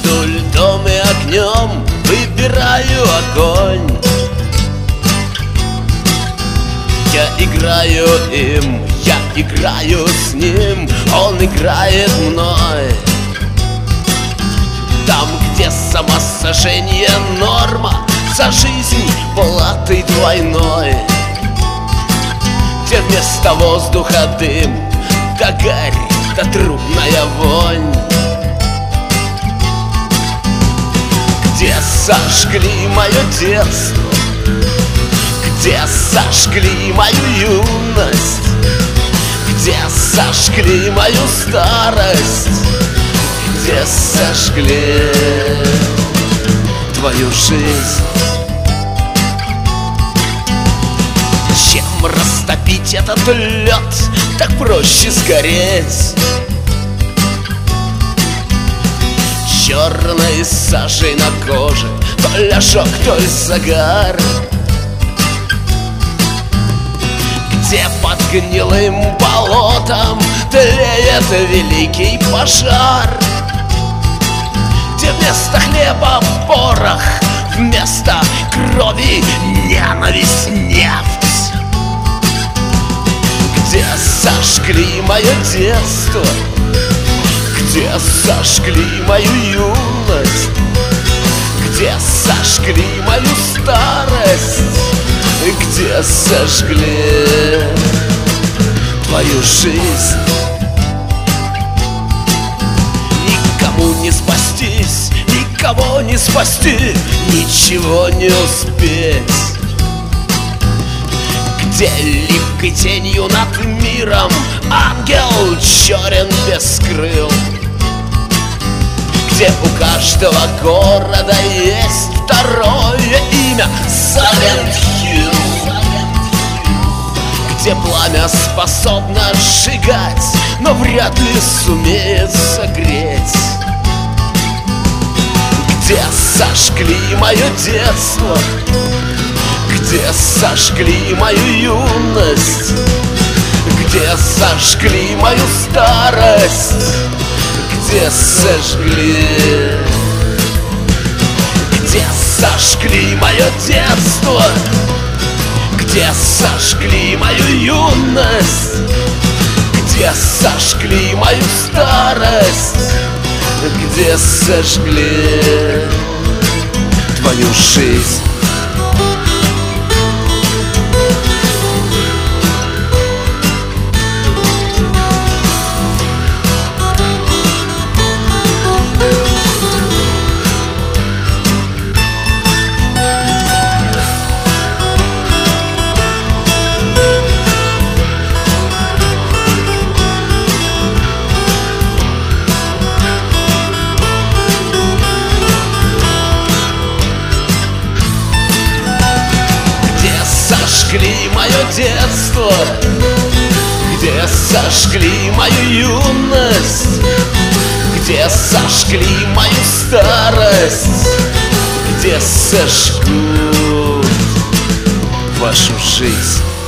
Между льдом и огнем выбираю огонь. Я играю им, я играю с ним, он играет мной. Там, где самосожжение норма, за жизнь платой двойной, где вместо воздуха дым, да гарь, да трупная вонь, где сожгли мое детство, где сожгли мою юность, где сожгли мою старость, где сожгли твою жизнь. Чем растопить этот лед, так проще сгореть черной сажей на коже, то ли ожог, то ли загар. Где под гнилым болотом тлеет великий пожар, где вместо хлеба порох, вместо крови ненависть, нефть, где сожгли мое детство, где сожгли мою юность, где сожгли мою старость, где сожгли твою жизнь. Никому не спастись, никого не спасти, ничего не успеть. Где липкой тенью над миром ангел черен без крыл, где у каждого города есть второе имя Silent Hill, где пламя способно сжигать, но вряд ли сумеет согреть, где сожгли мое детство, где сожгли мою юность, где сожгли мою старость, где сожгли, где сожгли мое детство, где сожгли мою юность, где сожгли мою старость, где сожгли твою жизнь. Сожгли мое детство, где сожгли мою юность, где сожгли мою старость, где сожгут вашу жизнь.